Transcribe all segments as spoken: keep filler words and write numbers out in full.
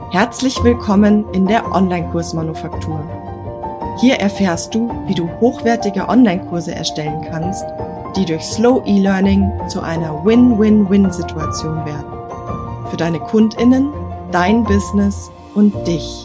Herzlich willkommen in der Online-Kurs-Manufaktur. Hier erfährst du, wie du hochwertige Online-Kurse erstellen kannst, die durch Slow E-Learning zu einer Win-Win-Win-Situation werden. Für deine KundInnen, dein Business und dich.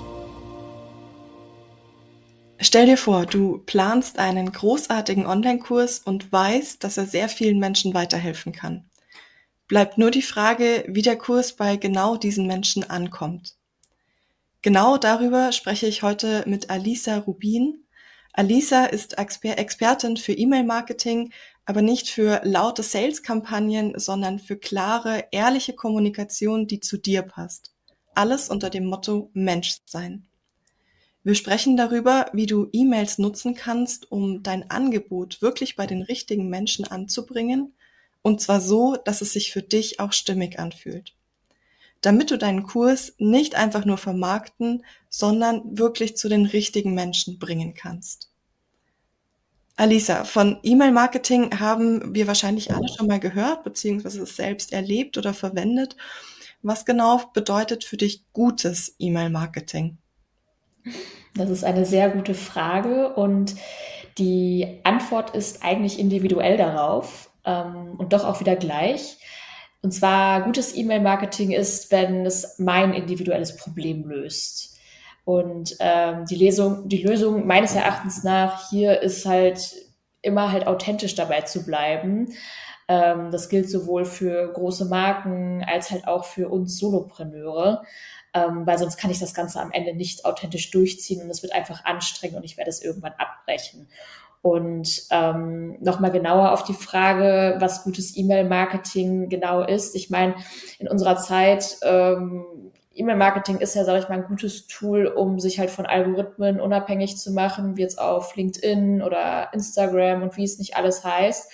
Stell dir vor, du planst einen großartigen Online-Kurs und weißt, dass er sehr vielen Menschen weiterhelfen kann. Bleibt nur die Frage, wie der Kurs bei genau diesen Menschen ankommt. Genau darüber spreche ich heute mit Alisa Rubin. Alisa ist Exper- Expertin für E-Mail-Marketing, aber nicht für laute Sales-Kampagnen, sondern für klare, ehrliche Kommunikation, die zu dir passt. Alles unter dem Motto Menschsein. Wir sprechen darüber, wie du E-Mails nutzen kannst, um dein Angebot wirklich bei den richtigen Menschen anzubringen, und zwar so, dass es sich für dich auch stimmig anfühlt. Damit du deinen Kurs nicht einfach nur vermarkten, sondern wirklich zu den richtigen Menschen bringen kannst. Alisa, von E-Mail-Marketing haben wir wahrscheinlich alle schon mal gehört, beziehungsweise es selbst erlebt oder verwendet. Was genau bedeutet für dich gutes E-Mail-Marketing? Das ist eine sehr gute Frage und die Antwort ist eigentlich individuell darauf ähm, und doch auch wieder gleich. Und zwar, gutes E-Mail-Marketing ist, wenn es mein individuelles Problem löst. Und ähm, die, Lesung, die Lösung meines Erachtens nach hier ist halt immer halt authentisch dabei zu bleiben. Ähm, das gilt sowohl für große Marken als halt auch für uns Solopreneure. Ähm, weil sonst kann ich das Ganze am Ende nicht authentisch durchziehen und es wird einfach anstrengend und ich werde es irgendwann abbrechen. Und ähm, nochmal genauer auf die Frage, was gutes E-Mail-Marketing genau ist. Ich meine, in unserer Zeit, ähm, E-Mail-Marketing ist ja, sage ich mal, ein gutes Tool, um sich halt von Algorithmen unabhängig zu machen, wie jetzt auf LinkedIn oder Instagram und wie es nicht alles heißt.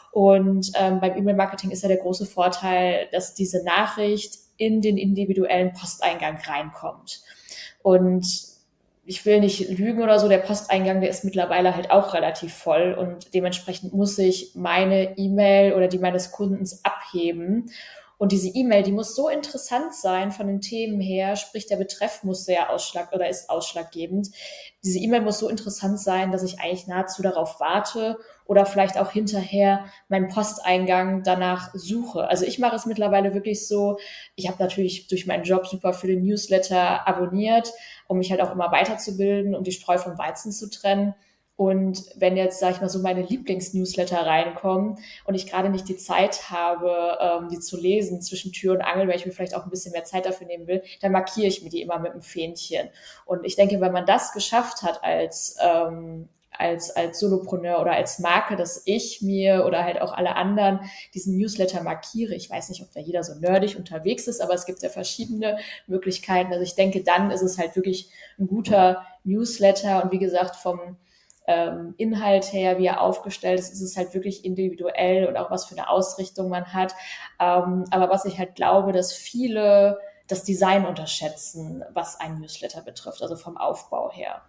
Und ähm, beim E-Mail-Marketing ist ja der große Vorteil, dass diese Nachricht in den individuellen Posteingang reinkommt. Und ich will nicht lügen oder so, der Posteingang, der ist mittlerweile halt auch relativ voll und dementsprechend muss ich meine E-Mail oder die meines Kundens abheben. Und diese E-Mail, die muss so interessant sein von den Themen her, sprich der Betreff muss sehr ausschlag oder ist ausschlaggebend. Diese E-Mail muss so interessant sein, dass ich eigentlich nahezu darauf warte oder vielleicht auch hinterher meinen Posteingang danach suche. Also ich mache es mittlerweile wirklich so, ich habe natürlich durch meinen Job super viele Newsletter abonniert, um mich halt auch immer weiterzubilden, um die Spreu vom Weizen zu trennen. Und wenn jetzt, sag ich mal, so meine Lieblingsnewsletter reinkommen und ich gerade nicht die Zeit habe, ähm, die zu lesen zwischen Tür und Angel, weil ich mir vielleicht auch ein bisschen mehr Zeit dafür nehmen will, dann markiere ich mir die immer mit einem Fähnchen. Und ich denke, wenn man das geschafft hat als ähm, als als Solopreneur oder als Marke, dass ich mir oder halt auch alle anderen diesen Newsletter markiere. Ich weiß nicht, ob da jeder so nerdig unterwegs ist, aber es gibt ja verschiedene Möglichkeiten. Also ich denke, dann ist es halt wirklich ein guter Newsletter und wie gesagt, vom ähm, Inhalt her, wie er aufgestellt ist, ist es halt wirklich individuell und auch was für eine Ausrichtung man hat. Ähm, aber was ich halt glaube, dass viele das Design unterschätzen, was ein Newsletter betrifft, also vom Aufbau her.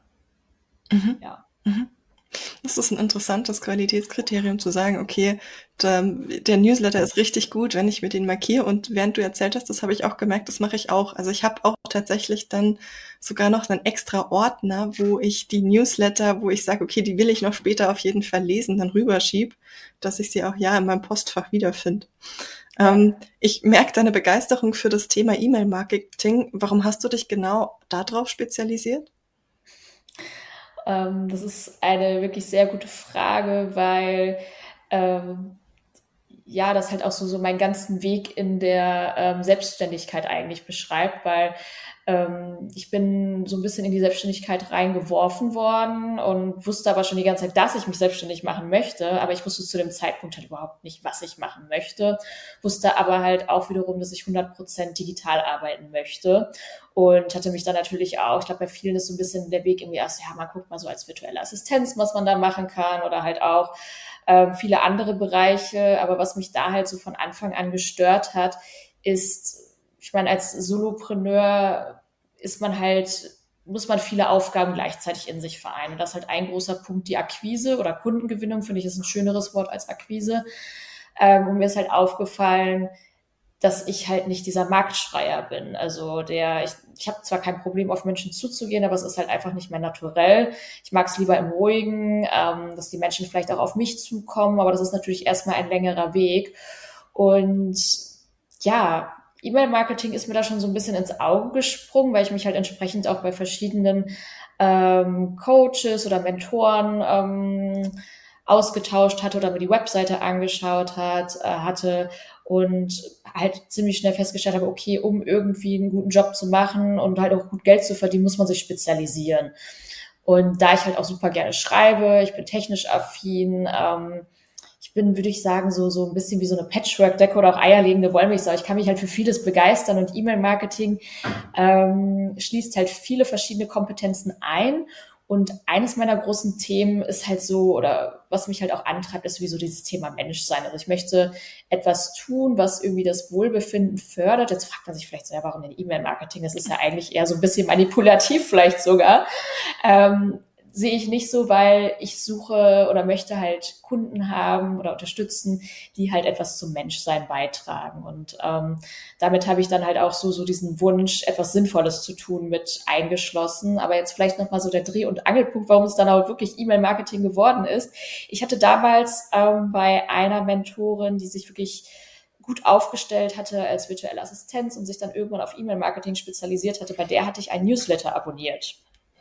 Mhm. Ja. Mhm. Das ist ein interessantes Qualitätskriterium zu sagen, okay, der, der Newsletter ist richtig gut, wenn ich mir den markiere. Und während du erzählt hast, das habe ich auch gemerkt, das mache ich auch. Also ich habe auch tatsächlich dann sogar noch einen extra Ordner, wo ich die Newsletter, wo ich sage, okay, die will ich noch später auf jeden Fall lesen, dann rüberschieb, dass ich sie auch ja in meinem Postfach wiederfinde. Ja. Ähm, ich merke deine Begeisterung für das Thema E-Mail-Marketing. Warum hast du dich genau darauf spezialisiert? Ähm, das ist eine wirklich sehr gute Frage, weil ähm, ja, das halt auch so, so meinen ganzen Weg in der ähm, Selbstständigkeit eigentlich beschreibt, weil ähm, ich bin so ein bisschen in die Selbstständigkeit reingeworfen worden und wusste aber schon die ganze Zeit, dass ich mich selbstständig machen möchte, aber ich wusste zu dem Zeitpunkt halt überhaupt nicht, was ich machen möchte, wusste aber halt auch wiederum, dass ich hundert Prozent digital arbeiten möchte und hatte mich dann natürlich auch, ich glaube, bei vielen ist so ein bisschen der Weg irgendwie erst, ja, man guckt mal so als virtuelle Assistenz, was man da machen kann oder halt auch ähm, viele andere Bereiche. Aber was mich da halt so von Anfang an gestört hat, ist, ich meine, als Solopreneur ist man halt, muss man viele Aufgaben gleichzeitig in sich vereinen. Und das ist halt ein großer Punkt, die Akquise oder Kundengewinnung, finde ich, ist ein schöneres Wort als Akquise. Ähm, und mir ist halt aufgefallen, dass ich halt nicht dieser Marktschreier bin. Also der, ich, ich habe zwar kein Problem, auf Menschen zuzugehen, aber es ist halt einfach nicht mehr naturell. Ich mag es lieber im Ruhigen, ähm, dass die Menschen vielleicht auch auf mich zukommen, aber das ist natürlich erstmal ein längerer Weg. Und ja, E-Mail-Marketing ist mir da schon so ein bisschen ins Auge gesprungen, weil ich mich halt entsprechend auch bei verschiedenen ähm, Coaches oder Mentoren ähm, ausgetauscht hatte oder mir die Webseite angeschaut hat, äh, hatte und halt ziemlich schnell festgestellt habe, okay, um irgendwie einen guten Job zu machen und halt auch gut Geld zu verdienen, muss man sich spezialisieren. Und da ich halt auch super gerne schreibe, ich bin technisch affin, ähm, ich bin, würde ich sagen, so, so ein bisschen wie so eine Patchwork-Decke oder auch eierlegende Wollmilchsau. Ich kann mich halt für vieles begeistern und E-Mail-Marketing ähm, schließt halt viele verschiedene Kompetenzen ein. Und eines meiner großen Themen ist halt so, oder was mich halt auch antreibt, ist sowieso dieses Thema Menschsein. Also ich möchte etwas tun, was irgendwie das Wohlbefinden fördert. Jetzt fragt man sich vielleicht so, ja, warum denn E-Mail-Marketing? Das ist ja eigentlich eher so ein bisschen manipulativ vielleicht sogar. Ähm, sehe ich nicht so, weil ich suche oder möchte halt Kunden haben oder unterstützen, die halt etwas zum Menschsein beitragen. Und ähm, damit habe ich dann halt auch so so diesen Wunsch, etwas Sinnvolles zu tun, mit eingeschlossen. Aber jetzt vielleicht nochmal so der Dreh- und Angelpunkt, warum es dann auch wirklich E-Mail-Marketing geworden ist. Ich hatte damals ähm, bei einer Mentorin, die sich wirklich gut aufgestellt hatte als virtuelle Assistenz und sich dann irgendwann auf E-Mail-Marketing spezialisiert hatte, bei der hatte ich ein Newsletter abonniert,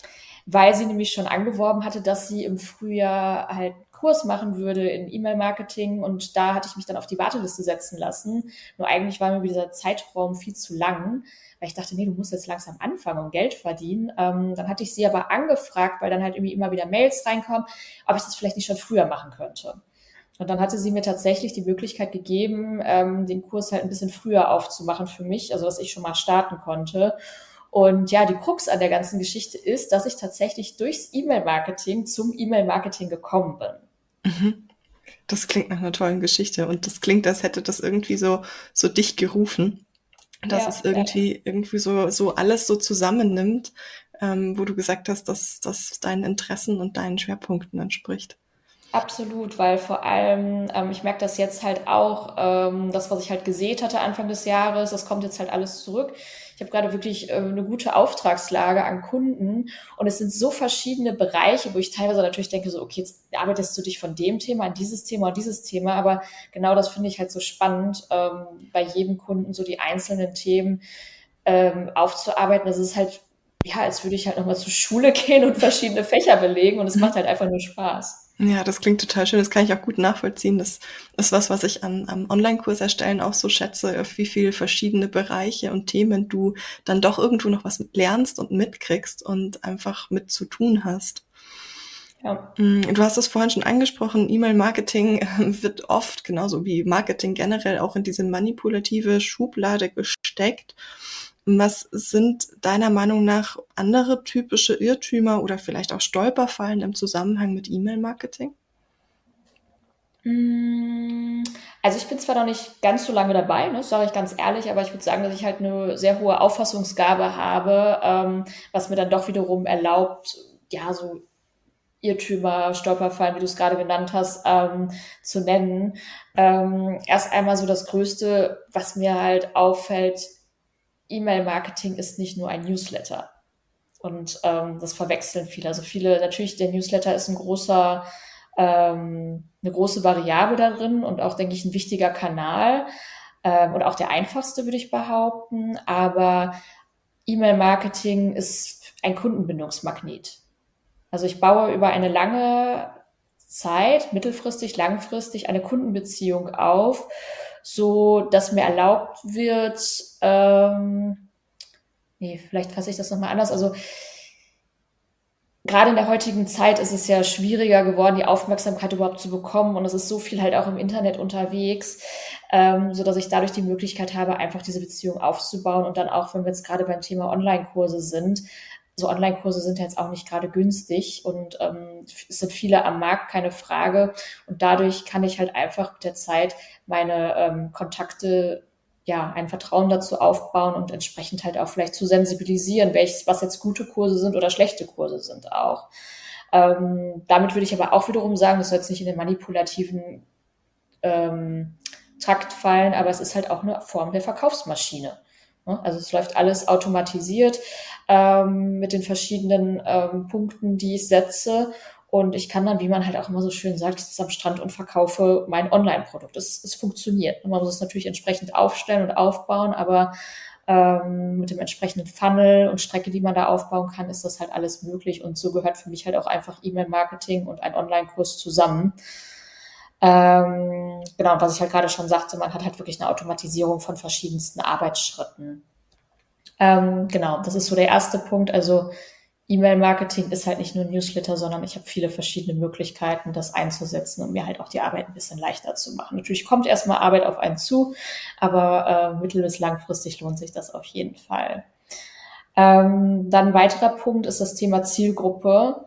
weil sie nämlich schon angeworben hatte, dass sie im Frühjahr halt einen Kurs machen würde in E-Mail-Marketing und da hatte ich mich dann auf die Warteliste setzen lassen. Nur eigentlich war mir dieser Zeitraum viel zu lang, weil ich dachte, nee, du musst jetzt langsam anfangen und Geld verdienen. Ähm, dann hatte ich sie aber angefragt, weil dann halt irgendwie immer wieder Mails reinkommen, ob ich das vielleicht nicht schon früher machen könnte. Und dann hatte sie mir tatsächlich die Möglichkeit gegeben, ähm, den Kurs halt ein bisschen früher aufzumachen für mich, also dass ich schon mal starten konnte. Und ja, die Krux an der ganzen Geschichte ist, dass ich tatsächlich durchs E-Mail-Marketing zum E-Mail-Marketing gekommen bin. Mhm. Das klingt nach einer tollen Geschichte und das klingt, als hätte das irgendwie so, so dich gerufen, dass es Ja, ja, irgendwie, irgendwie so, so alles so zusammennimmt, ähm, wo du gesagt hast, dass das deinen Interessen und deinen Schwerpunkten entspricht. absolut, weil vor allem, ähm, ich merke das jetzt halt auch, ähm, das, was ich halt gesät hatte Anfang des Jahres, das kommt jetzt halt alles zurück. Ich habe gerade wirklich ähm, eine gute Auftragslage an Kunden und es sind so verschiedene Bereiche, wo ich teilweise natürlich denke, so, okay, jetzt arbeitest du dich von dem Thema an dieses Thema und dieses Thema, aber genau das finde ich halt so spannend, ähm, bei jedem Kunden so die einzelnen Themen ähm, aufzuarbeiten. Das ist halt, ja, als würde ich halt nochmal zur Schule gehen und verschiedene Fächer belegen und es macht Mhm. halt einfach nur Spaß. Ja, das klingt total schön. Das kann ich auch gut nachvollziehen. Das ist was, was ich an, am Online-Kurs erstellen auch so schätze, auf wie viele verschiedene Bereiche und Themen du dann doch irgendwo noch was mit lernst und mitkriegst und einfach mit zu tun hast. Ja. Mm, Du hast es vorhin schon angesprochen, E-Mail-Marketing äh, wird oft, genauso wie Marketing generell, auch in diese manipulative Schublade gesteckt. Was sind deiner Meinung nach andere typische Irrtümer oder vielleicht auch Stolperfallen im Zusammenhang mit E-Mail-Marketing? Mm, Also ich bin zwar noch nicht ganz so lange dabei, ne, sage ich ganz ehrlich, aber ich würde sagen, dass ich halt eine sehr hohe Auffassungsgabe habe, ähm, was mir dann doch wiederum erlaubt, ja, so Irrtümer, Stolperfallen, wie du es gerade genannt hast, ähm, zu nennen. Ähm, erst einmal so das Größte, was mir halt auffällt, E-Mail-Marketing ist nicht nur ein Newsletter. Und ähm, das verwechseln viele. Also viele, natürlich, der Newsletter ist ein großer, ähm, eine große Variable darin und auch, denke ich, ein wichtiger Kanal ähm, und auch der einfachste, würde ich behaupten. Aber E-Mail-Marketing ist ein Kundenbindungsmagnet. Also ich baue über eine lange Zeit, mittelfristig, langfristig, eine Kundenbeziehung auf, so dass mir erlaubt wird, ähm, nee, vielleicht fasse ich das nochmal anders. Also gerade in der heutigen Zeit ist es ja schwieriger geworden, die Aufmerksamkeit überhaupt zu bekommen. Und es ist so viel halt auch im Internet unterwegs, ähm, so dass ich dadurch die Möglichkeit habe, einfach diese Beziehung aufzubauen. Und dann auch, wenn wir jetzt gerade beim Thema Online-Kurse sind, so Online-Kurse sind ja jetzt auch nicht gerade günstig und ähm, es sind viele am Markt, keine Frage. Und dadurch kann ich halt einfach mit der Zeit meine ähm, Kontakte, ja, ein Vertrauen dazu aufbauen und entsprechend halt auch vielleicht zu sensibilisieren, welches, was jetzt gute Kurse sind oder schlechte Kurse sind auch. Ähm, damit würde ich aber auch wiederum sagen, das soll jetzt nicht in den manipulativen ähm, Takt fallen, aber es ist halt auch eine Form der Verkaufsmaschine. Also es läuft alles automatisiert ähm, mit den verschiedenen ähm, Punkten, die ich setze. Und ich kann dann, wie man halt auch immer so schön sagt, ich sitze am Strand und verkaufe mein Online-Produkt. Es, es funktioniert. Man muss es natürlich entsprechend aufstellen und aufbauen, aber ähm, mit dem entsprechenden Funnel und Strecke, die man da aufbauen kann, ist das halt alles möglich. Und so gehört für mich halt auch einfach E-Mail-Marketing und ein Online-Kurs zusammen. Ähm, genau, was ich halt gerade schon sagte, man hat halt wirklich eine Automatisierung von verschiedensten Arbeitsschritten. Ähm, genau, das ist so der erste Punkt. Also E-Mail-Marketing ist halt nicht nur Newsletter, sondern ich habe viele verschiedene Möglichkeiten, das einzusetzen, um mir halt auch die Arbeit ein bisschen leichter zu machen. Natürlich kommt erstmal Arbeit auf einen zu, aber äh, mittel- bis langfristig lohnt sich das auf jeden Fall. Ähm, dann ein weiterer Punkt ist das Thema Zielgruppe,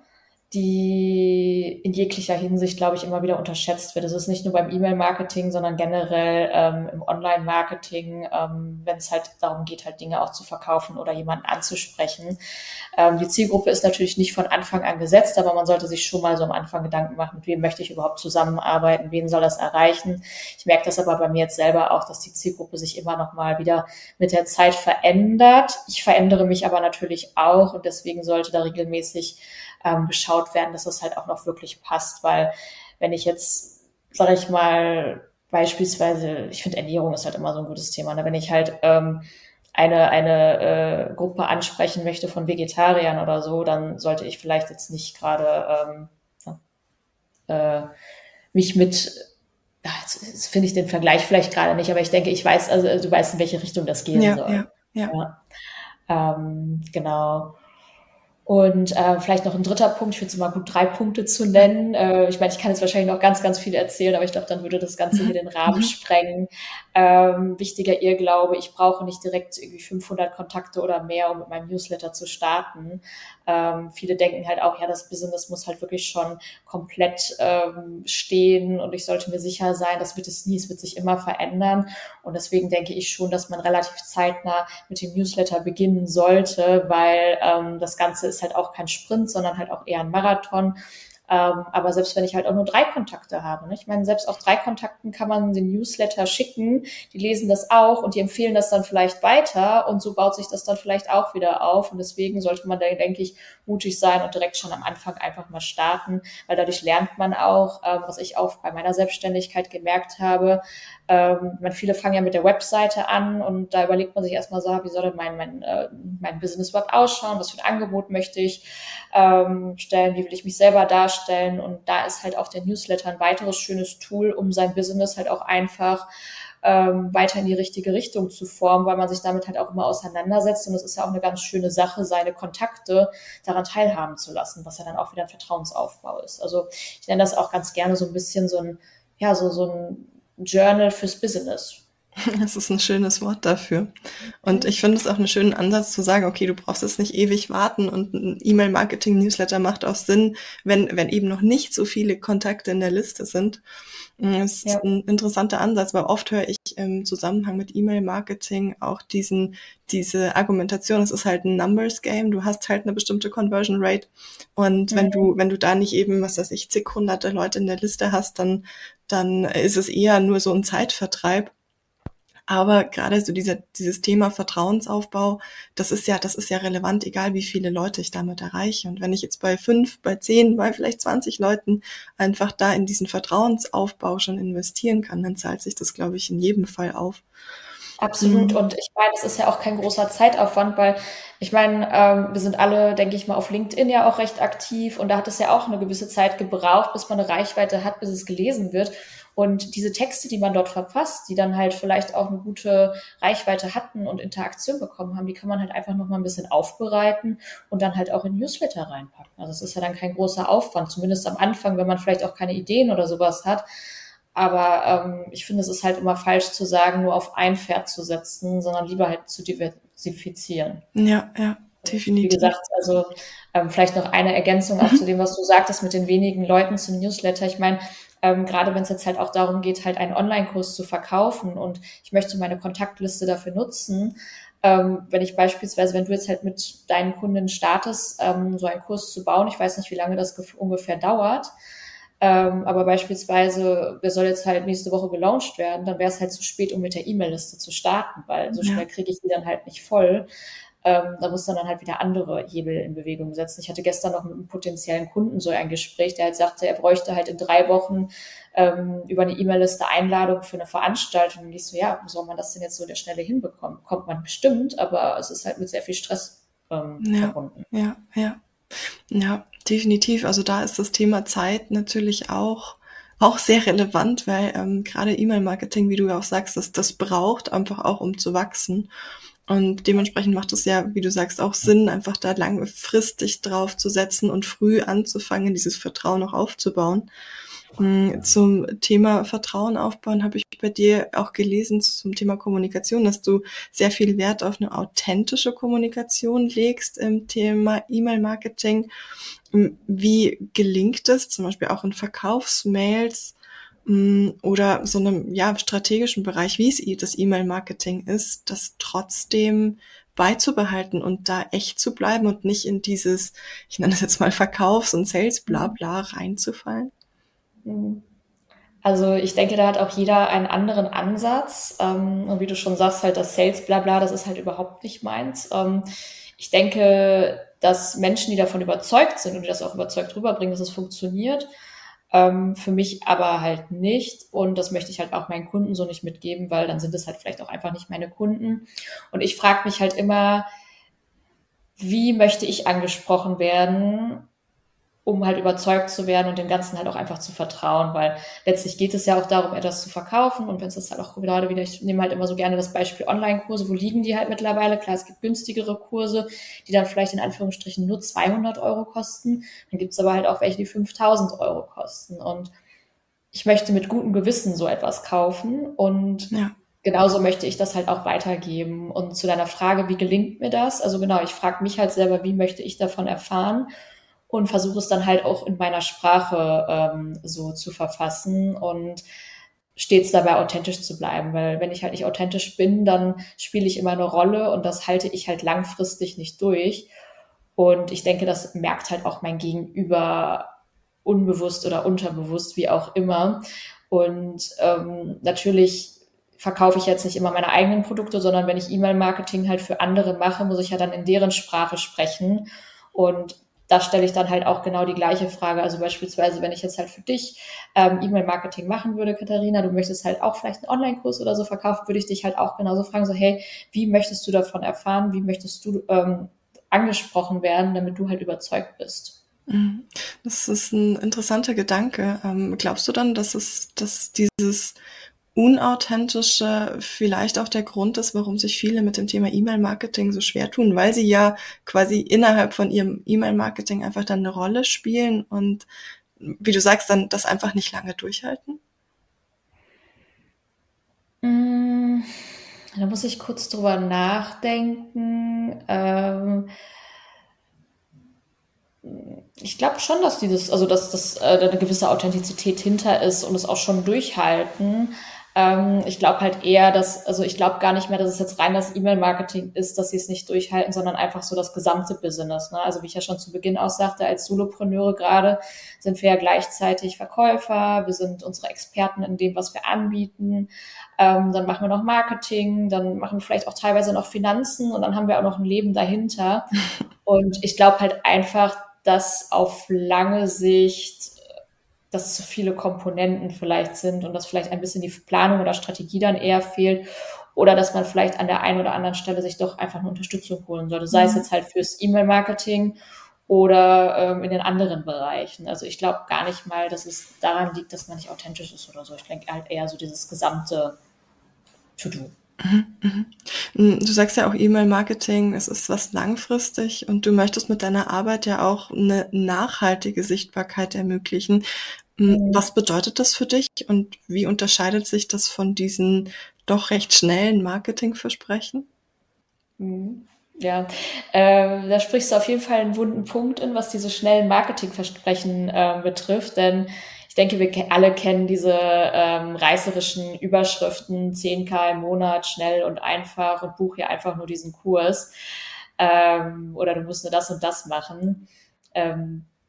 die in jeglicher Hinsicht, glaube ich, immer wieder unterschätzt wird. Es ist nicht nur beim E-Mail-Marketing, sondern generell ähm, im Online-Marketing, ähm, wenn es halt darum geht, halt Dinge auch zu verkaufen oder jemanden anzusprechen. Ähm, die Zielgruppe ist natürlich nicht von Anfang an gesetzt, aber man sollte sich schon mal so am Anfang Gedanken machen, mit wem möchte ich überhaupt zusammenarbeiten, wen soll das erreichen. Ich merke das aber bei mir jetzt selber auch, dass die Zielgruppe sich immer noch mal wieder mit der Zeit verändert. Ich verändere mich aber natürlich auch und deswegen sollte da regelmäßig ähm, geschaut werden, dass das halt auch noch wirklich passt, weil wenn ich jetzt, sage ich mal, beispielsweise, ich finde Ernährung ist halt immer so ein gutes Thema, ne? Wenn ich halt ähm, eine, eine äh, Gruppe ansprechen möchte von Vegetariern oder so, dann sollte ich vielleicht jetzt nicht gerade ähm, äh, mich mit, ach, jetzt, jetzt finde ich den Vergleich vielleicht gerade nicht, aber ich denke, ich weiß, also du weißt, in welche Richtung das gehen Ja, soll. ja, ja. Ja, ähm, genau. Und äh, vielleicht noch ein dritter Punkt, ich finde es immer gut, drei Punkte zu nennen. Äh, ich meine, ich kann jetzt wahrscheinlich noch ganz, ganz viel erzählen, aber ich glaube, dann würde das Ganze hier Mhm. den Rahmen Mhm. sprengen. Ähm, wichtiger Irrglaube, ich brauche nicht direkt irgendwie fünfhundert Kontakte oder mehr, um mit meinem Newsletter zu starten. Ähm, viele denken halt auch, ja, das Business muss halt wirklich schon komplett ähm, stehen und ich sollte mir sicher sein, das wird es nie, es wird sich immer verändern. Und deswegen denke ich schon, dass man relativ zeitnah mit dem Newsletter beginnen sollte, weil ähm, das Ganze ist halt auch kein Sprint, sondern halt auch eher ein Marathon. Ähm, aber selbst wenn ich halt auch nur drei Kontakte habe, ne? Ich meine, selbst auch drei Kontakten kann man den Newsletter schicken, die lesen das auch und die empfehlen das dann vielleicht weiter und so baut sich das dann vielleicht auch wieder auf und deswegen sollte man da, denke ich, mutig sein und direkt schon am Anfang einfach mal starten, weil dadurch lernt man auch, ähm, was ich auch bei meiner Selbstständigkeit gemerkt habe, ähm, man, viele fangen ja mit der Webseite an und da überlegt man sich erstmal so, wie soll denn mein, mein, äh, mein Business überhaupt ausschauen, was für ein Angebot möchte ich ähm, stellen, wie will ich mich selber darstellen und da ist halt auch der Newsletter ein weiteres schönes Tool, um sein Business halt auch einfach ähm, weiter in die richtige Richtung zu formen, weil man sich damit halt auch immer auseinandersetzt und es ist ja auch eine ganz schöne Sache, seine Kontakte daran teilhaben zu lassen, was ja dann auch wieder ein Vertrauensaufbau ist. Also ich nenne das auch ganz gerne so ein bisschen so ein, ja, so, so ein Journal fürs Business. Das ist ein schönes Wort dafür. Und ich finde es auch einen schönen Ansatz zu sagen, okay, du brauchst jetzt nicht ewig warten und ein E-Mail-Marketing-Newsletter macht auch Sinn, wenn, wenn eben noch nicht so viele Kontakte in der Liste sind. Es Ja. ist ein interessanter Ansatz, weil oft höre ich im Zusammenhang mit E-Mail-Marketing auch diesen, diese Argumentation, es ist halt ein Numbers-Game, du hast halt eine bestimmte Conversion Rate und wenn Mhm. du, wenn du da nicht eben, was weiß ich, zig hunderte Leute in der Liste hast, dann, dann ist es eher nur so ein Zeitvertreib. Aber gerade so dieser, dieses Thema Vertrauensaufbau, das ist ja, das ist ja relevant, egal wie viele Leute ich damit erreiche. Und wenn ich jetzt bei fünf, bei zehn, bei vielleicht zwanzig Leuten einfach da in diesen Vertrauensaufbau schon investieren kann, dann zahlt sich das, glaube ich, in jedem Fall auf. Absolut. Mhm. Und ich meine, es ist ja auch kein großer Zeitaufwand, weil ich meine, ähm, wir sind alle, denke ich mal, auf LinkedIn ja auch recht aktiv und da hat es ja auch eine gewisse Zeit gebraucht, bis man eine Reichweite hat, bis es gelesen wird. Und diese Texte, die man dort verfasst, die dann halt vielleicht auch eine gute Reichweite hatten und Interaktion bekommen haben, die kann man halt einfach noch mal ein bisschen aufbereiten und dann halt auch in Newsletter reinpacken. Also es ist ja dann kein großer Aufwand, zumindest am Anfang, wenn man vielleicht auch keine Ideen oder sowas hat. Aber ähm, ich finde, es ist halt immer falsch zu sagen, nur auf ein Pferd zu setzen, sondern lieber halt zu diversifizieren. Ja, ja, Und wie definitiv. gesagt, also ähm, vielleicht noch eine Ergänzung auch zu Mhm. dem, was du sagtest mit den wenigen Leuten zum Newsletter. Ich meine, ähm, gerade wenn es jetzt halt auch darum geht, halt einen Online-Kurs zu verkaufen und ich möchte meine Kontaktliste dafür nutzen, ähm, wenn ich beispielsweise, wenn du jetzt halt mit deinen Kunden startest, ähm, so einen Kurs zu bauen, ich weiß nicht, wie lange das ungefähr dauert, Ähm, aber beispielsweise, der soll jetzt halt nächste Woche gelauncht werden, dann wäre es halt zu spät, um mit der E-Mail-Liste zu starten, weil so Ja. schnell kriege ich die dann halt nicht voll. Ähm, da muss dann dann halt wieder andere Hebel in Bewegung setzen. Ich hatte gestern noch mit einem potenziellen Kunden so ein Gespräch, der halt sagte, er bräuchte halt in drei Wochen ähm, über eine E-Mail-Liste Einladung für eine Veranstaltung. Und ich so, ja, wo soll man das denn jetzt so der Schnelle hinbekommen? Kommt man bestimmt, aber es ist halt mit sehr viel Stress ähm, Ja, verbunden. ja, ja. Ja, definitiv. Also da ist das Thema Zeit natürlich auch auch sehr relevant, weil ähm, gerade E-Mail-Marketing, wie du ja auch sagst, das, das braucht einfach auch, um zu wachsen. Und dementsprechend macht es ja, wie du sagst, auch Sinn, einfach da langfristig drauf zu setzen und früh anzufangen, dieses Vertrauen auch aufzubauen. Mm, Zum Thema Vertrauen aufbauen habe ich bei dir auch gelesen, zum Thema Kommunikation, dass du sehr viel Wert auf eine authentische Kommunikation legst im Thema E-Mail-Marketing. Mm, Wie gelingt es, zum Beispiel auch in Verkaufsmails mm, oder so einem ja, strategischen Bereich, wie es i- das E-Mail-Marketing ist, das trotzdem beizubehalten und da echt zu bleiben und nicht in dieses, ich nenne das jetzt mal Verkaufs- und Sales-Blabla reinzufallen? Mhm. Also ich denke, da hat auch jeder einen anderen Ansatz. Ähm, und wie du schon sagst, halt das Sales Blabla, das ist halt überhaupt nicht meins. Ähm, ich denke, dass Menschen, die davon überzeugt sind und die das auch überzeugt rüberbringen, dass es funktioniert, ähm, für mich aber halt nicht. Und das möchte ich halt auch meinen Kunden so nicht mitgeben, weil dann sind es halt vielleicht auch einfach nicht meine Kunden. Und ich frage mich halt immer, wie möchte ich angesprochen werden, um halt überzeugt zu werden und dem Ganzen halt auch einfach zu vertrauen, weil letztlich geht es ja auch darum, etwas zu verkaufen und wenn es das halt auch gerade wieder, ich nehme halt immer so gerne das Beispiel Online-Kurse, wo liegen die halt mittlerweile? Klar, es gibt günstigere Kurse, die dann vielleicht in Anführungsstrichen nur zweihundert Euro kosten, dann gibt es aber halt auch welche, die fünftausend Euro kosten und ich möchte mit gutem Gewissen so etwas kaufen und Ja. genauso möchte ich das halt auch weitergeben. Und zu deiner Frage, wie gelingt mir das? Also genau, ich frage mich halt selber, wie möchte ich davon erfahren und versuche es dann halt auch in meiner Sprache ähm, so zu verfassen und stets dabei authentisch zu bleiben, weil wenn ich halt nicht authentisch bin, dann spiele ich immer eine Rolle und das halte ich halt langfristig nicht durch. Und ich denke, das merkt halt auch mein Gegenüber unbewusst oder unterbewusst, wie auch immer. Und ähm, natürlich verkaufe ich jetzt nicht immer meine eigenen Produkte, sondern wenn ich E-Mail-Marketing halt für andere mache, muss ich ja dann in deren Sprache sprechen. Und da stelle ich dann halt auch genau die gleiche Frage. Also beispielsweise, wenn ich jetzt halt für dich ähm, E-Mail-Marketing machen würde, Katharina, du möchtest halt auch vielleicht einen Online-Kurs oder so verkaufen, würde ich dich halt auch genauso fragen, so hey, wie möchtest du davon erfahren? Wie möchtest du ähm, angesprochen werden, damit du halt überzeugt bist? Mhm. Das ist ein interessanter Gedanke. Ähm, glaubst du dann, dass es, dass dieses Unauthentische vielleicht auch der Grund ist, warum sich viele mit dem Thema E-Mail-Marketing so schwer tun, weil sie ja quasi innerhalb von ihrem E-Mail-Marketing einfach dann eine Rolle spielen und wie du sagst, dann das einfach nicht lange durchhalten? Mm, Da muss ich kurz drüber nachdenken. Ähm, ich glaube schon, dass dieses, also dass das äh, da eine gewisse Authentizität hinter ist und es auch schon durchhalten. Ähm, ich glaube halt eher, dass, also ich glaube gar nicht mehr, dass es jetzt rein das E-Mail-Marketing ist, dass sie es nicht durchhalten, sondern einfach so das gesamte Business. Ne? Also wie ich ja schon zu Beginn auch sagte, als Solopreneure gerade sind wir ja gleichzeitig Verkäufer, wir sind unsere Experten in dem, was wir anbieten. Ähm, dann machen wir noch Marketing, dann machen wir vielleicht auch teilweise noch Finanzen und dann haben wir auch noch ein Leben dahinter. Und ich glaube halt einfach, dass auf lange Sicht dass zu viele Komponenten vielleicht sind und dass vielleicht ein bisschen die Planung oder Strategie dann eher fehlt oder dass man vielleicht an der einen oder anderen Stelle sich doch einfach eine Unterstützung holen sollte, sei es Mhm. jetzt halt fürs E-Mail-Marketing oder ähm, in den anderen Bereichen. Also ich glaube gar nicht mal, dass es daran liegt, dass man nicht authentisch ist oder so. Ich denke halt eher so dieses gesamte To-Do. Mhm, mhm. Hm, du sagst ja auch E-Mail-Marketing, es ist was langfristig und du möchtest mit deiner Arbeit ja auch eine nachhaltige Sichtbarkeit ermöglichen. Hm, Mhm. was bedeutet das für dich und wie unterscheidet sich das von diesen doch recht schnellen Marketingversprechen? Mhm. Ja, äh, da sprichst du auf jeden Fall einen wunden Punkt in, was diese schnellen Marketingversprechen äh, betrifft, denn ich denke, wir ke alle kennen diese ähm, reißerischen Überschriften, zehn K im Monat, schnell und einfach und buch hier einfach nur diesen Kurs ähm, oder du musst nur das und das machen. Ähm,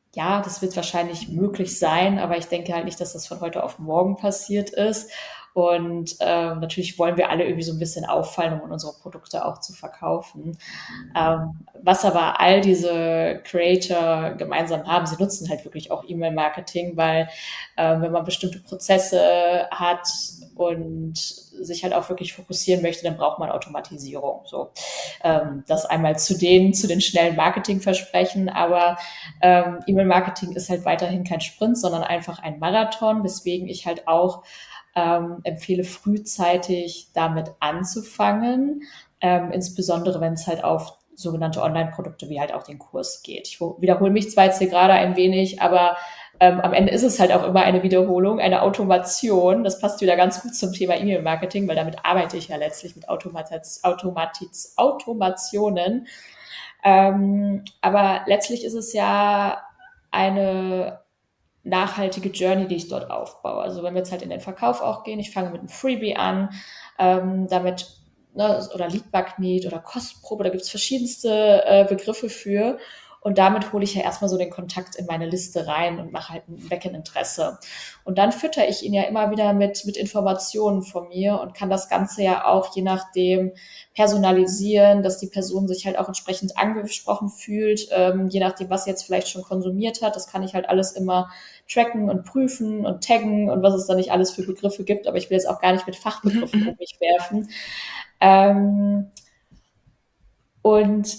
ja, das wird wahrscheinlich möglich sein, aber ich denke halt nicht, dass das von heute auf morgen passiert ist. Und ähm, natürlich wollen wir alle irgendwie so ein bisschen auffallen, um unsere Produkte auch zu verkaufen. Ähm, was aber all diese Creator gemeinsam haben, sie nutzen halt wirklich auch E-Mail-Marketing, weil äh, wenn man bestimmte Prozesse hat und sich halt auch wirklich fokussieren möchte, dann braucht man Automatisierung. So, ähm, das einmal zu den zu den schnellen Marketingversprechen, aber ähm, E-Mail-Marketing ist halt weiterhin kein Sprint, sondern einfach ein Marathon, weswegen ich halt auch ähm, empfehle, frühzeitig damit anzufangen, ähm, insbesondere wenn es halt auf sogenannte Online-Produkte wie halt auch den Kurs geht. Ich wiederhole mich zwar jetzt hier gerade ein wenig, aber ähm, am Ende ist es halt auch immer eine Wiederholung, eine Automation. Das passt wieder ganz gut zum Thema E-Mail-Marketing, weil damit arbeite ich ja letztlich mit Automatiz Automatiz Automationen. Ähm, aber letztlich ist es ja eine nachhaltige Journey, die ich dort aufbaue. Also wenn wir jetzt halt in den Verkauf auch gehen, ich fange mit einem Freebie an, ähm, damit, ne, oder Leadmagnet oder Kostprobe, da gibt es verschiedenste äh, Begriffe für. Und damit hole ich ja erstmal so den Kontakt in meine Liste rein und mache halt ein Wecken-Interesse. Und dann fütter ich ihn ja immer wieder mit, mit Informationen von mir und kann das Ganze ja auch je nachdem personalisieren, dass die Person sich halt auch entsprechend angesprochen fühlt, ähm, je nachdem, was sie jetzt vielleicht schon konsumiert hat. Das kann ich halt alles immer tracken und prüfen und taggen und was es da nicht alles für Begriffe gibt. Aber ich will jetzt auch gar nicht mit Fachbegriffen um mich werfen. Ähm, und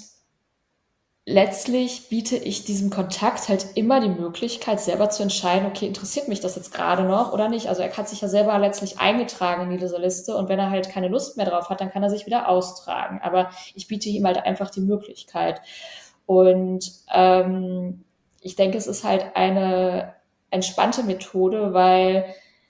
letztlich biete ich diesem Kontakt halt immer die Möglichkeit, selber zu entscheiden, okay, interessiert mich das jetzt gerade noch oder nicht? Also er hat sich ja selber letztlich eingetragen in diese Liste und wenn er halt keine Lust mehr drauf hat, dann kann er sich wieder austragen. Aber ich biete ihm halt einfach die Möglichkeit. Und ähm, ich denke, es ist halt eine entspannte Methode, weil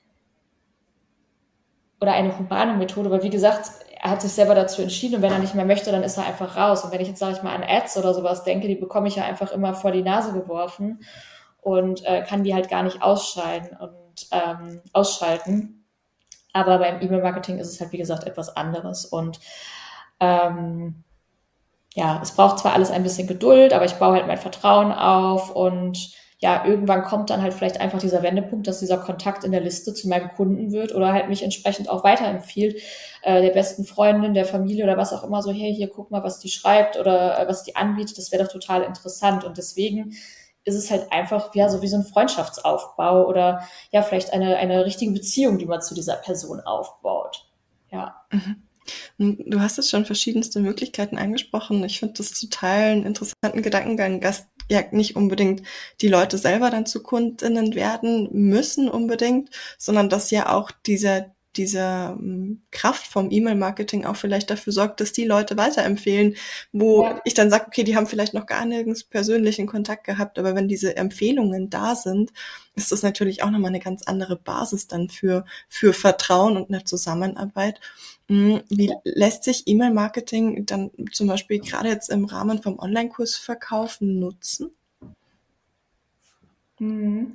oder eine humane Methode, weil wie gesagt, er hat sich selber dazu entschieden und wenn er nicht mehr möchte, dann ist er einfach raus. Und wenn ich jetzt, sage ich mal, an Ads oder sowas denke, die bekomme ich ja einfach immer vor die Nase geworfen und äh, kann die halt gar nicht ausschalten und ähm, ausschalten. Aber beim E-Mail-Marketing ist es halt, wie gesagt, etwas anderes. Und ähm, ja, es braucht zwar alles ein bisschen Geduld, aber ich baue halt mein Vertrauen auf und ja, irgendwann kommt dann halt vielleicht einfach dieser Wendepunkt, dass dieser Kontakt in der Liste zu meinem Kunden wird oder halt mich entsprechend auch weiterempfiehlt, äh, der besten Freundin, der Familie oder was auch immer, so, hey, hier, guck mal, was die schreibt oder äh, was die anbietet, das wäre doch total interessant. Und deswegen ist es halt einfach, ja, so wie so ein Freundschaftsaufbau oder ja, vielleicht eine, eine richtige Beziehung, die man zu dieser Person aufbaut. Ja. Mhm. Du hast jetzt schon verschiedenste Möglichkeiten angesprochen. Ich finde das total einen interessanten Gedankengang, dass ja nicht unbedingt die Leute selber dann zu KundInnen werden müssen unbedingt, sondern dass ja auch dieser diese ähm, Kraft vom E-Mail-Marketing auch vielleicht dafür sorgt, dass die Leute weiterempfehlen, wo Ja. ich dann sage, okay, die haben vielleicht noch gar nirgends persönlichen Kontakt gehabt, aber wenn diese Empfehlungen da sind, ist das natürlich auch nochmal eine ganz andere Basis dann für, für Vertrauen und eine Zusammenarbeit. Wie lässt sich E-Mail-Marketing dann zum Beispiel gerade jetzt im Rahmen vom Online-Kursverkauf nutzen? Mhm.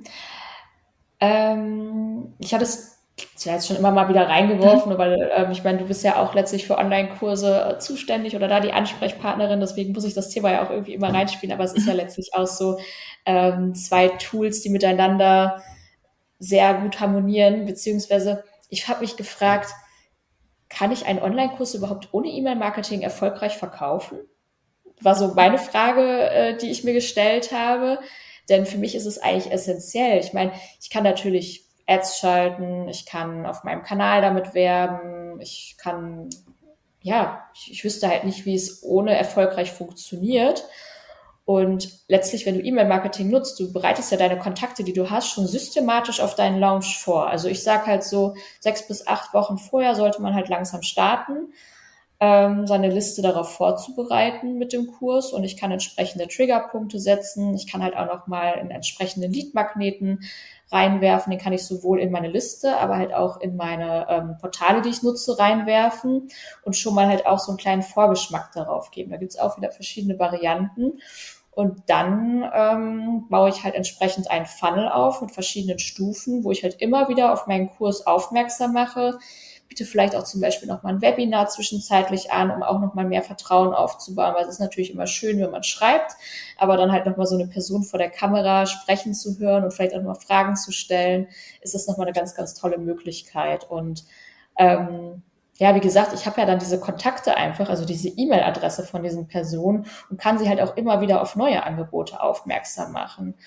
Ähm, ich hatte es ja jetzt schon immer mal wieder reingeworfen, mhm. weil ähm, ich meine, du bist ja auch letztlich für Online-Kurse äh, zuständig oder da die Ansprechpartnerin, deswegen muss ich das Thema ja auch irgendwie immer reinspielen, aber es ist ja letztlich auch so ähm, zwei Tools, die miteinander sehr gut harmonieren, beziehungsweise ich habe mich gefragt, kann ich einen Online-Kurs überhaupt ohne E-Mail-Marketing erfolgreich verkaufen? War so meine Frage, äh, die ich mir gestellt habe. Denn für mich ist es eigentlich essentiell. Ich meine, ich kann natürlich Ads schalten, ich kann auf meinem Kanal damit werben, ich kann, ja, ich, ich wüsste halt nicht, wie es ohne erfolgreich funktioniert. Und letztlich, wenn du E-Mail-Marketing nutzt, du bereitest ja deine Kontakte, die du hast, schon systematisch auf deinen Launch vor. Also ich sage halt so, sechs bis acht Wochen vorher sollte man halt langsam starten, ähm, seine Liste darauf vorzubereiten mit dem Kurs und ich kann entsprechende Triggerpunkte setzen. Ich kann halt auch noch mal einen entsprechenden Lead-Magneten reinwerfen. Den kann ich sowohl in meine Liste, aber halt auch in meine ähm, Portale, die ich nutze, reinwerfen und schon mal halt auch so einen kleinen Vorgeschmack darauf geben. Da gibt's auch wieder verschiedene Varianten. Und dann ähm, baue ich halt entsprechend einen Funnel auf mit verschiedenen Stufen, wo ich halt immer wieder auf meinen Kurs aufmerksam mache, biete vielleicht auch zum Beispiel nochmal ein Webinar zwischenzeitlich an, um auch nochmal mehr Vertrauen aufzubauen, weil es ist natürlich immer schön, wenn man schreibt, aber dann halt nochmal so eine Person vor der Kamera sprechen zu hören und vielleicht auch nochmal Fragen zu stellen, ist das nochmal eine ganz, ganz tolle Möglichkeit. Und ähm, ja, wie gesagt, ich habe ja dann diese Kontakte einfach, also diese E-Mail-Adresse von diesen Personen und kann sie halt auch immer wieder auf neue Angebote aufmerksam machen.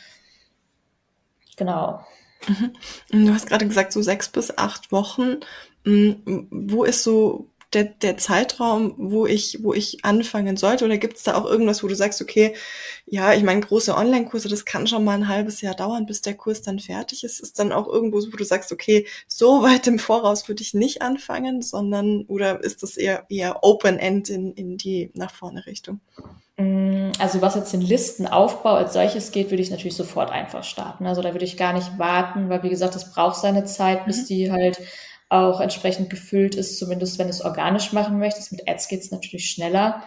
Genau. Mhm. Du hast gerade gesagt, so sechs bis acht Wochen. Wo ist so der, der Zeitraum, wo ich, wo ich anfangen sollte? Oder gibt es da auch irgendwas, wo du sagst, okay, ja, ich meine, große Online-Kurse, das kann schon mal ein halbes Jahr dauern, bis der Kurs dann fertig ist. Ist dann auch irgendwo so, wo du sagst, okay, so weit im Voraus würde ich nicht anfangen, sondern, oder ist das eher, eher Open-End in, in die nach vorne Richtung? Also was jetzt den Listenaufbau als solches geht, würde ich natürlich sofort einfach starten. Also da würde ich gar nicht warten, weil wie gesagt, es braucht seine Zeit, bis Mhm. die halt auch entsprechend gefüllt ist, zumindest wenn du es organisch machen möchtest. Mit Ads geht es natürlich schneller.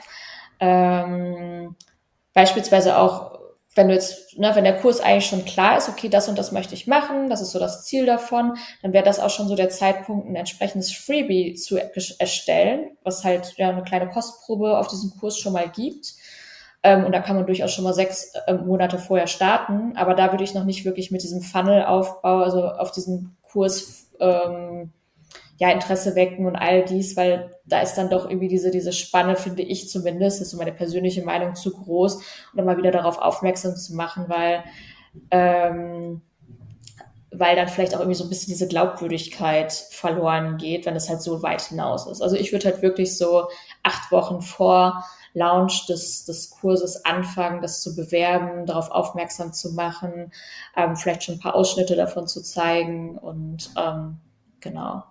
Ähm, beispielsweise auch, wenn du jetzt, ne, wenn der Kurs eigentlich schon klar ist, okay, das und das möchte ich machen, das ist so das Ziel davon, dann wäre das auch schon so der Zeitpunkt, ein entsprechendes Freebie zu erstellen, was halt ja eine kleine Kostprobe auf diesem Kurs schon mal gibt. Ähm, und da kann man durchaus schon mal sechs äh, Monate vorher starten. Aber da würde ich noch nicht wirklich mit diesem Funnel-Aufbau, also auf diesen Kurs, ähm, ja, Interesse wecken und all dies, weil da ist dann doch irgendwie diese, diese Spanne, finde ich zumindest, das ist so meine persönliche Meinung, zu groß, um dann mal wieder darauf aufmerksam zu machen, weil, ähm, weil dann vielleicht auch irgendwie so ein bisschen diese Glaubwürdigkeit verloren geht, wenn es halt so weit hinaus ist. Also ich würde halt wirklich so acht Wochen vor Launch des, des Kurses anfangen, das zu bewerben, darauf aufmerksam zu machen, ähm, vielleicht schon ein paar Ausschnitte davon zu zeigen und ähm, genau.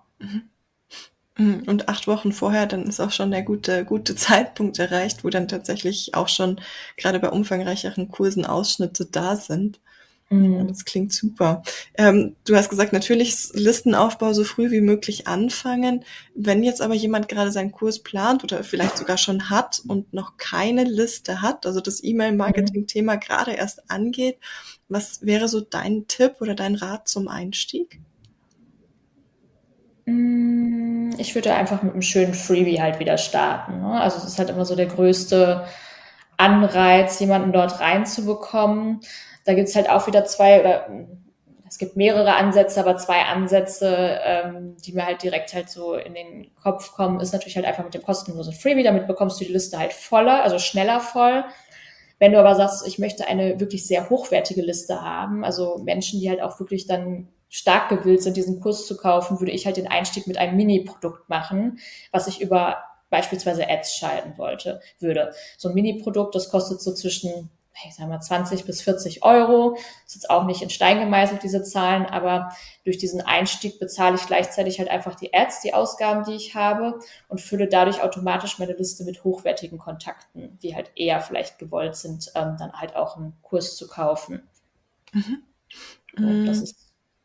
Und acht Wochen vorher, dann ist auch schon der gute, gute Zeitpunkt erreicht, wo dann tatsächlich auch schon gerade bei umfangreicheren Kursen Ausschnitte da sind. Ja, das klingt super. Ähm, du hast gesagt, natürlich Listenaufbau so früh wie möglich anfangen. Wenn jetzt aber jemand gerade seinen Kurs plant oder vielleicht sogar schon hat und noch keine Liste hat, also das E-Mail-Marketing-Thema gerade erst angeht, was wäre so dein Tipp oder dein Rat zum Einstieg? Ich würde einfach mit einem schönen Freebie halt wieder starten. Ne? Also es ist halt immer so der größte Anreiz, jemanden dort reinzubekommen. Da gibt's halt auch wieder zwei oder es gibt mehrere Ansätze, aber zwei Ansätze, ähm, die mir halt direkt halt so in den Kopf kommen, ist natürlich halt einfach mit dem kostenlosen Freebie. Damit bekommst du die Liste halt voller, also schneller voll. Wenn du aber sagst, ich möchte eine wirklich sehr hochwertige Liste haben, also Menschen, die halt auch wirklich dann stark gewillt sind, diesen Kurs zu kaufen, würde ich halt den Einstieg mit einem Mini-Produkt machen, was ich über beispielsweise Ads schalten wollte, würde. So ein Mini-Produkt, das kostet so zwischen, ich sag mal, zwanzig bis vierzig Euro. Ist jetzt auch nicht in Stein gemeißelt, diese Zahlen, aber durch diesen Einstieg bezahle ich gleichzeitig halt einfach die Ads, die Ausgaben, die ich habe und fülle dadurch automatisch meine Liste mit hochwertigen Kontakten, die halt eher vielleicht gewollt sind, ähm, dann halt auch einen Kurs zu kaufen. Mhm. Und das ist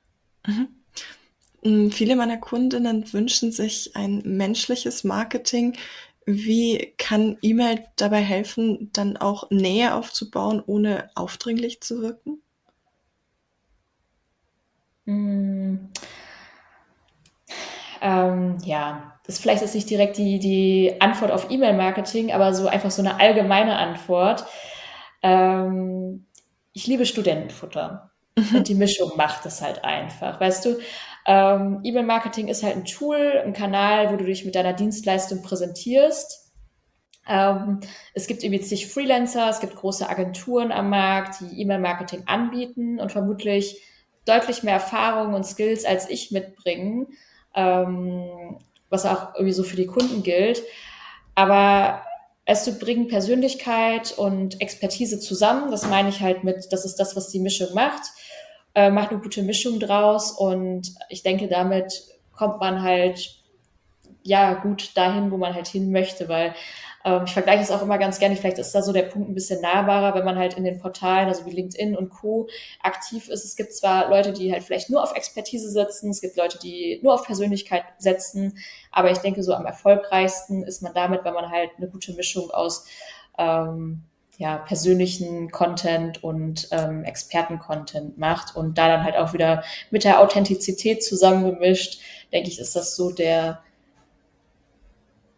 Mhm. Viele meiner Kundinnen wünschen sich ein menschliches Marketing. Wie kann E-Mail dabei helfen, dann auch Nähe aufzubauen, ohne aufdringlich zu wirken? mh, ähm, ja, das vielleicht ist nicht direkt die, die Antwort auf E-Mail-Marketing, aber so einfach so eine allgemeine Antwort. Ähm, ich liebe Studentenfutter. Und die Mischung macht es halt einfach. Weißt du, ähm, E-Mail-Marketing ist halt ein Tool, ein Kanal, wo du dich mit deiner Dienstleistung präsentierst. Ähm, es gibt irgendwie zig Freelancer, es gibt große Agenturen am Markt, die E-Mail-Marketing anbieten und vermutlich deutlich mehr Erfahrung und Skills als ich mitbringen, ähm, was auch irgendwie so für die Kunden gilt. Aber es bringen Persönlichkeit und Expertise zusammen. Das meine ich halt mit, das ist das, was die Mischung macht. Äh, macht eine gute Mischung draus und ich denke, damit kommt man halt ja gut dahin, wo man halt hin möchte, weil ähm, ich vergleiche es auch immer ganz gerne, vielleicht ist da so der Punkt ein bisschen nahbarer, wenn man halt in den Portalen, also wie LinkedIn und Co. aktiv ist. Es gibt zwar Leute, die halt vielleicht nur auf Expertise setzen, es gibt Leute, die nur auf Persönlichkeit setzen, aber ich denke, so am erfolgreichsten ist man damit, wenn man halt eine gute Mischung aus ähm, ja, persönlichen Content und ähm, Experten-Content macht und da dann halt auch wieder mit der Authentizität zusammengemischt, denke ich, ist das so der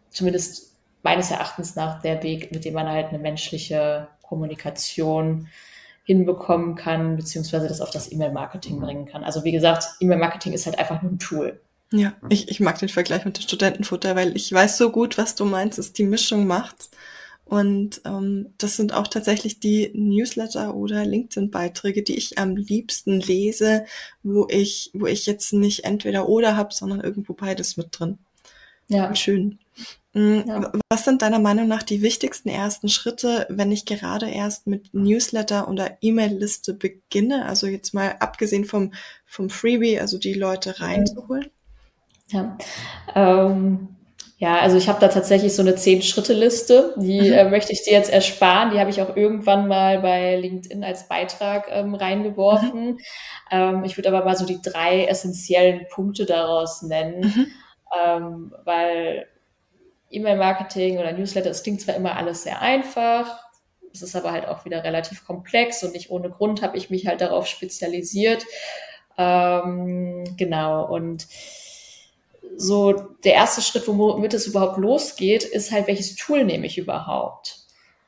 zumindest meines Erachtens nach der Weg, mit dem man halt eine menschliche Kommunikation hinbekommen kann, beziehungsweise das auf das E-Mail-Marketing bringen kann. Also wie gesagt, E-Mail-Marketing ist halt einfach nur ein Tool. Ja, ich, ich mag den Vergleich mit dem Studentenfutter, weil ich weiß so gut, was du meinst, ist die Mischung macht's. Und ähm, das sind auch tatsächlich die Newsletter oder LinkedIn-Beiträge, die ich am liebsten lese, wo ich, wo ich jetzt nicht entweder oder habe, sondern irgendwo beides mit drin. Ja. Schön. Mm, Ja. Was sind deiner Meinung nach die wichtigsten ersten Schritte, wenn ich gerade erst mit Newsletter oder E-Mail-Liste beginne? Also jetzt mal abgesehen vom, vom Freebie, also die Leute reinzuholen? Ja, ähm, ja, also ich habe da tatsächlich so eine Zehn-Schritte-Liste, die Mhm. äh, möchte ich dir jetzt ersparen. Die habe ich auch irgendwann mal bei LinkedIn als Beitrag ähm, reingeworfen. Mhm. Ähm, ich würde aber mal so die drei essentiellen Punkte daraus nennen, Mhm. ähm, weil E-Mail-Marketing oder Newsletter, es klingt zwar immer alles sehr einfach, es ist aber halt auch wieder relativ komplex und nicht ohne Grund habe ich mich halt darauf spezialisiert. Ähm, genau, und so der erste Schritt, womit es überhaupt losgeht, ist halt, welches Tool nehme ich überhaupt?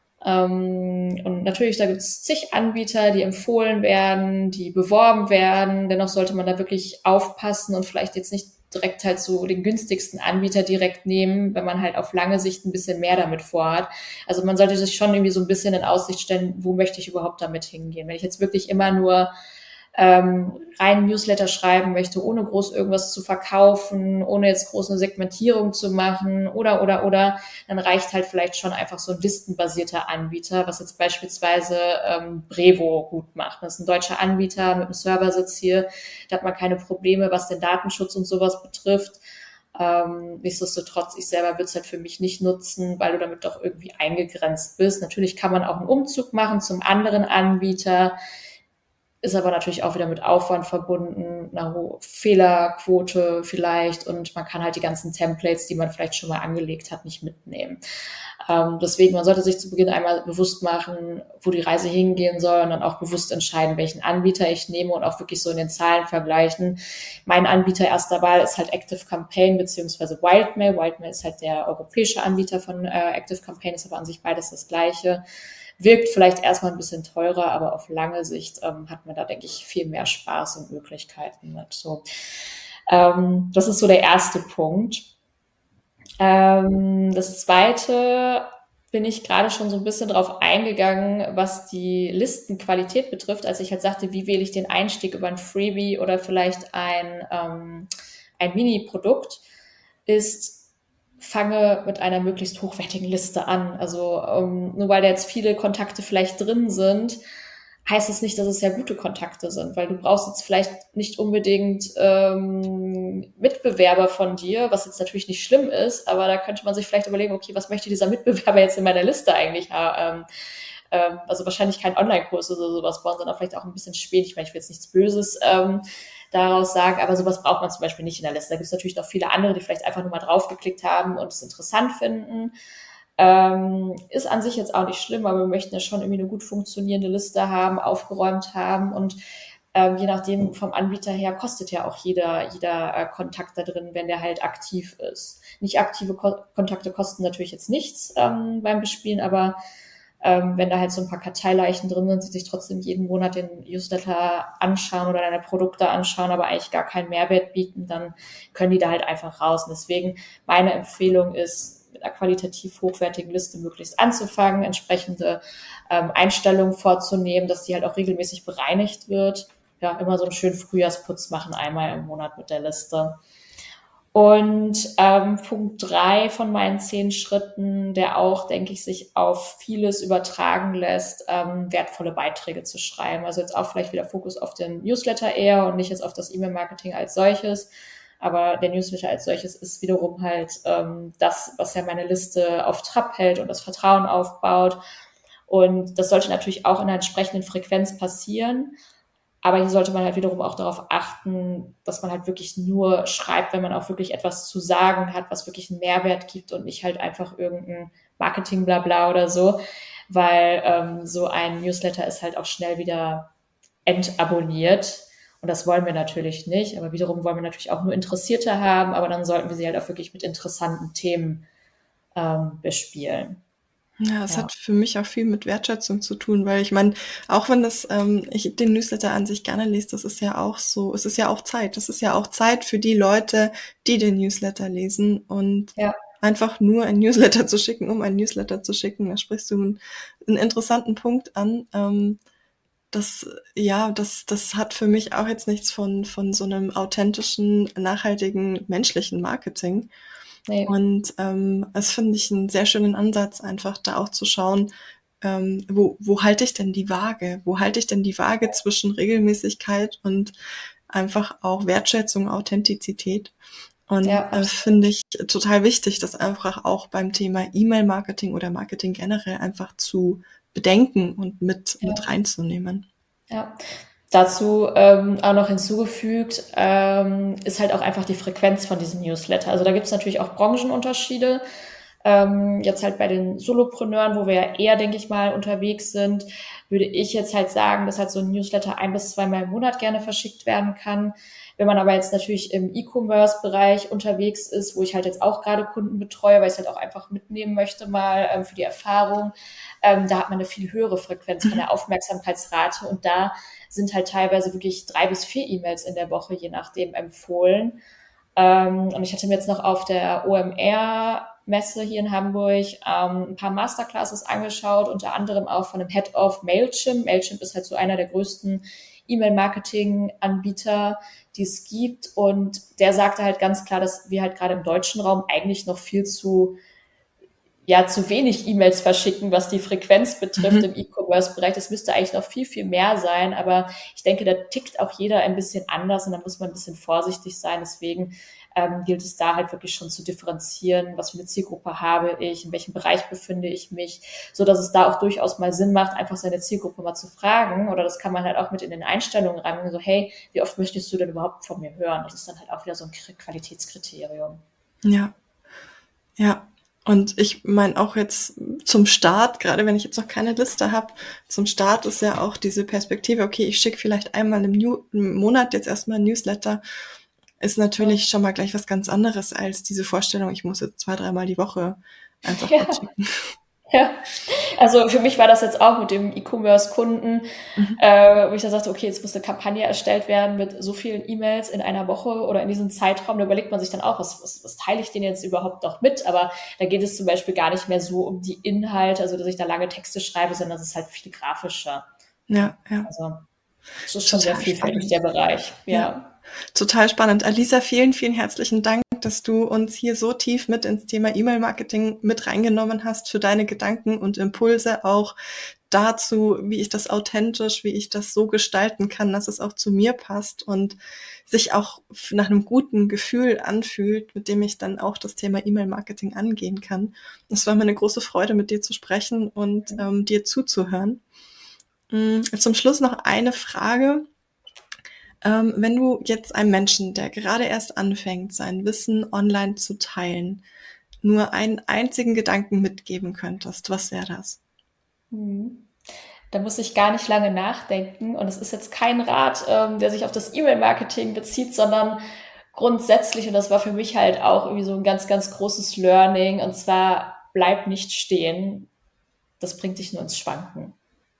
Ähm, und natürlich, da gibt es zig Anbieter, die empfohlen werden, die beworben werden. Dennoch sollte man da wirklich aufpassen und vielleicht jetzt nicht direkt halt so den günstigsten Anbieter direkt nehmen, wenn man halt auf lange Sicht ein bisschen mehr damit vorhat. Also man sollte sich schon irgendwie so ein bisschen in Aussicht stellen, wo möchte ich überhaupt damit hingehen? Wenn ich jetzt wirklich immer nur ähm, rein Newsletter schreiben möchte, ohne groß irgendwas zu verkaufen, ohne jetzt groß eine Segmentierung zu machen oder, oder, oder, dann reicht halt vielleicht schon einfach so ein listenbasierter Anbieter, was jetzt beispielsweise ähm, Brevo gut macht. Das ist ein deutscher Anbieter mit einem Serversitz hier, da hat man keine Probleme, was den Datenschutz und sowas betrifft. Ähm, nichtsdestotrotz, ich selber würde es halt für mich nicht nutzen, weil du damit doch irgendwie eingegrenzt bist. Natürlich kann man auch einen Umzug machen zum anderen Anbieter, ist aber natürlich auch wieder mit Aufwand verbunden, einer hohen Fehlerquote vielleicht, und man kann halt die ganzen Templates, die man vielleicht schon mal angelegt hat, nicht mitnehmen. Ähm, deswegen, man sollte sich zu Beginn einmal bewusst machen, wo die Reise hingehen soll, und dann auch bewusst entscheiden, welchen Anbieter ich nehme, und auch wirklich so in den Zahlen vergleichen. Mein Anbieter erster Wahl ist halt ActiveCampaign beziehungsweise Wildmail. Wildmail ist halt der europäische Anbieter von äh, ActiveCampaign, ist aber an sich beides das Gleiche. Wirkt vielleicht erstmal ein bisschen teurer, aber auf lange Sicht ähm, hat man da, denke ich, viel mehr Spaß und Möglichkeiten mit. So, ähm, das ist so der erste Punkt. Ähm, das zweite bin ich gerade schon so ein bisschen drauf eingegangen, was die Listenqualität betrifft, als ich halt sagte, wie wähle ich den Einstieg über ein Freebie oder vielleicht ein, ähm, ein Mini-Produkt, ist, fange mit einer möglichst hochwertigen Liste an. Also ähm, nur weil da jetzt viele Kontakte vielleicht drin sind, heißt es nicht, dass es sehr gute Kontakte sind, weil du brauchst jetzt vielleicht nicht unbedingt ähm, Mitbewerber von dir, was jetzt natürlich nicht schlimm ist, aber da könnte man sich vielleicht überlegen, okay, was möchte dieser Mitbewerber jetzt in meiner Liste eigentlich haben? Ähm, also wahrscheinlich kein Online-Kurs oder sowas bauen, sondern vielleicht auch ein bisschen spät. Ich meine, ich will jetzt nichts Böses ähm, daraus sagen, aber sowas braucht man zum Beispiel nicht in der Liste. Da gibt es natürlich noch viele andere, die vielleicht einfach nur mal draufgeklickt haben und es interessant finden. Ähm, ist an sich jetzt auch nicht schlimm, aber wir möchten ja schon irgendwie eine gut funktionierende Liste haben, aufgeräumt haben, und ähm, je nachdem vom Anbieter her kostet ja auch jeder, jeder äh, Kontakt da drin, wenn der halt aktiv ist. Nicht aktive Ko Kontakte kosten natürlich jetzt nichts ähm, beim Bespielen, aber ähm, wenn da halt so ein paar Karteileichen drin sind, die sich trotzdem jeden Monat den Newsletter anschauen oder deine Produkte anschauen, aber eigentlich gar keinen Mehrwert bieten, dann können die da halt einfach raus. Und deswegen meine Empfehlung ist, mit einer qualitativ hochwertigen Liste möglichst anzufangen, entsprechende ähm, Einstellungen vorzunehmen, dass die halt auch regelmäßig bereinigt wird. Ja, immer so einen schönen Frühjahrsputz machen, einmal im Monat mit der Liste. Und ähm, Punkt drei von meinen zehn Schritten, der auch, denke ich, sich auf vieles übertragen lässt, ähm, wertvolle Beiträge zu schreiben. Also jetzt auch vielleicht wieder Fokus auf den Newsletter eher und nicht jetzt auf das E-Mail-Marketing als solches. Aber der Newsletter als solches ist wiederum halt ähm, das, was ja meine Liste auf Trab hält und das Vertrauen aufbaut. Und das sollte natürlich auch in einer entsprechenden Frequenz passieren. Aber hier sollte man halt wiederum auch darauf achten, dass man halt wirklich nur schreibt, wenn man auch wirklich etwas zu sagen hat, was wirklich einen Mehrwert gibt, und nicht halt einfach irgendein Marketing-Blabla oder so, weil ähm, so ein Newsletter ist halt auch schnell wieder entabonniert. Und das wollen wir natürlich nicht. Aber wiederum wollen wir natürlich auch nur Interessierte haben, aber dann sollten wir sie halt auch wirklich mit interessanten Themen ähm, bespielen. Ja, es Ja. hat für mich auch viel mit Wertschätzung zu tun, weil ich meine, auch wenn das ähm, ich den Newsletter an sich gerne lese, das ist ja auch so, es ist ja auch Zeit. Das ist ja auch Zeit für die Leute, die den Newsletter lesen und Ja. einfach nur ein Newsletter zu schicken, um ein Newsletter zu schicken. Da sprichst du einen, einen interessanten Punkt an. Ähm, das, ja, das, das hat für mich auch jetzt nichts von, von so einem authentischen, nachhaltigen, menschlichen Marketing. Nee. Und ähm, das finde ich einen sehr schönen Ansatz, einfach da auch zu schauen, ähm, wo, wo halte ich denn die Waage? Wo halte ich denn die Waage zwischen Regelmäßigkeit und einfach auch Wertschätzung, Authentizität? Und Ja, das finde ich total wichtig, das einfach auch beim Thema E-Mail-Marketing oder Marketing generell einfach zu bedenken und mit, Ja. mit reinzunehmen. Ja. Dazu ähm, auch noch hinzugefügt, ähm, ist halt auch einfach die Frequenz von diesem Newsletter. Also da gibt es natürlich auch Branchenunterschiede. Ähm, jetzt halt bei den Solopreneuren, wo wir ja eher, denke ich mal, unterwegs sind, würde ich jetzt halt sagen, dass halt so ein Newsletter ein bis zweimal im Monat gerne verschickt werden kann. Wenn man aber jetzt natürlich im E-Commerce-Bereich unterwegs ist, wo ich halt jetzt auch gerade Kunden betreue, weil ich es halt auch einfach mitnehmen möchte mal ähm, für die Erfahrung, ähm, da hat man eine viel höhere Frequenz von der Aufmerksamkeitsrate und da sind halt teilweise wirklich drei bis vier E-Mails in der Woche, je nachdem, empfohlen. Ähm, und ich hatte mir jetzt noch auf der O M R-Messe hier in Hamburg ähm, ein paar Masterclasses angeschaut, unter anderem auch von dem Head of Mailchimp. Mailchimp ist halt so einer der größten E-Mail-Marketing-Anbieter, die es gibt. Und der sagte halt ganz klar, dass wir halt gerade im deutschen Raum eigentlich noch viel zu ja, zu wenig E-Mails verschicken, was die Frequenz betrifft mhm. im E-Commerce-Bereich. Das müsste eigentlich noch viel, viel mehr sein. Aber ich denke, da tickt auch jeder ein bisschen anders und da muss man ein bisschen vorsichtig sein. Deswegen ähm, gilt es da halt wirklich schon zu differenzieren, was für eine Zielgruppe habe ich, in welchem Bereich befinde ich mich, so dass es da auch durchaus mal Sinn macht, einfach seine Zielgruppe mal zu fragen. Oder das kann man halt auch mit in den Einstellungen ran. So, hey, wie oft möchtest du denn überhaupt von mir hören? Das ist dann halt auch wieder so ein Qualitätskriterium. Ja, ja. Und ich meine auch jetzt zum Start, gerade wenn ich jetzt noch keine Liste habe, zum Start ist ja auch diese Perspektive, okay, ich schicke vielleicht einmal im, New- im Monat jetzt erstmal ein Newsletter, ist natürlich schon mal gleich was ganz anderes als diese Vorstellung, ich muss jetzt zwei, dreimal die Woche einfach ja. schicken. Ja, also für mich war das jetzt auch mit dem E-Commerce-Kunden, mhm. äh, wo ich dann sagte, okay, jetzt muss eine Kampagne erstellt werden mit so vielen E-Mails in einer Woche oder in diesem Zeitraum. Da überlegt man sich dann auch, was, was, was teile ich denen jetzt überhaupt noch mit? Aber da geht es zum Beispiel gar nicht mehr so um die Inhalte, also dass ich da lange Texte schreibe, sondern es ist halt viel grafischer. Ja, ja. Also es ist schon sehr vielfältig, der Bereich. Ja. ja. Total spannend. Alisa, vielen, vielen herzlichen Dank, dass du uns hier so tief mit ins Thema E-Mail-Marketing mit reingenommen hast, für deine Gedanken und Impulse auch dazu, wie ich das authentisch, wie ich das so gestalten kann, dass es auch zu mir passt und sich auch nach einem guten Gefühl anfühlt, mit dem ich dann auch das Thema E-Mail-Marketing angehen kann. Es war mir eine große Freude, mit dir zu sprechen und ähm, dir zuzuhören. Zum Schluss noch eine Frage. Ähm, wenn du jetzt einem Menschen, der gerade erst anfängt, sein Wissen online zu teilen, nur einen einzigen Gedanken mitgeben könntest, was wäre das? Hm. Da muss ich gar nicht lange nachdenken. Und es ist jetzt kein Rat, ähm, der sich auf das E-Mail-Marketing bezieht, sondern grundsätzlich, und das war für mich halt auch irgendwie so ein ganz, ganz großes Learning, und zwar, bleib nicht stehen. Das bringt dich nur ins Schwanken.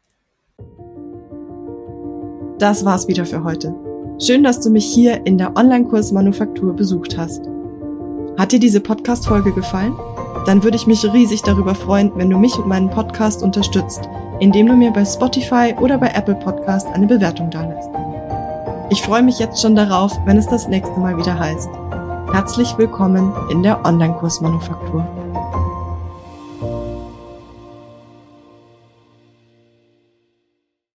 Das war's wieder für heute. Schön, dass du mich hier in der Online-Kurs Manufaktur besucht hast. Hat dir diese Podcast-Folge gefallen? Dann würde ich mich riesig darüber freuen, wenn du mich und meinen Podcast unterstützt, indem du mir bei Spotify oder bei Apple Podcast eine Bewertung dalässt. Ich freue mich jetzt schon darauf, wenn es das nächste Mal wieder heißt: Herzlich willkommen in der Online-Kurs Manufaktur.